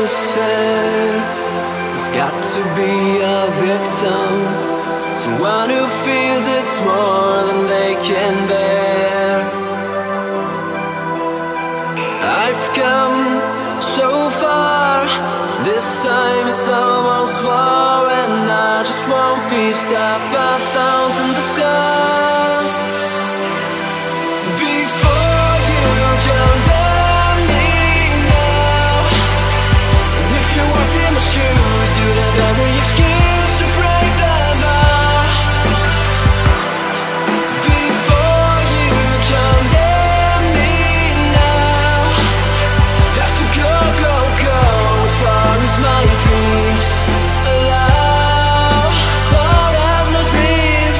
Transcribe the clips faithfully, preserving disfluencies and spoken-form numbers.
is fair, there's got to be a victim, someone who feels it's more than they can bear. I've come so far, this time it's almost war, and I just won't be stopped by a thousand disguises. Before you condemn me now, and if you walked in my shoes, you'd have every excuse to break the vow. Before you condemn me now, have to go, go, go as far as my dreams allow, as far as my dreams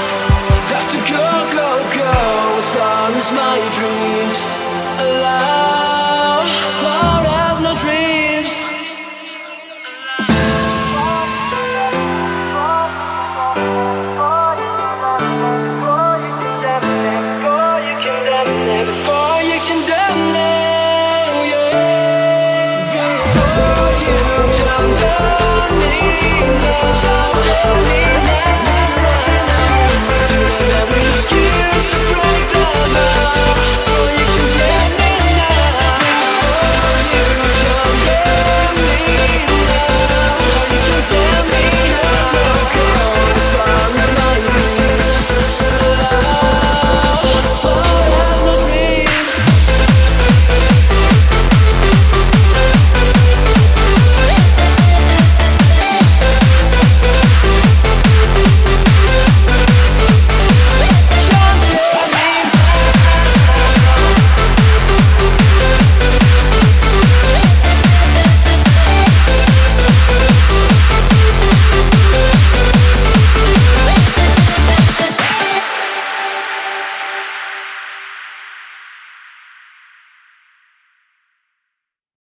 my dreams alive.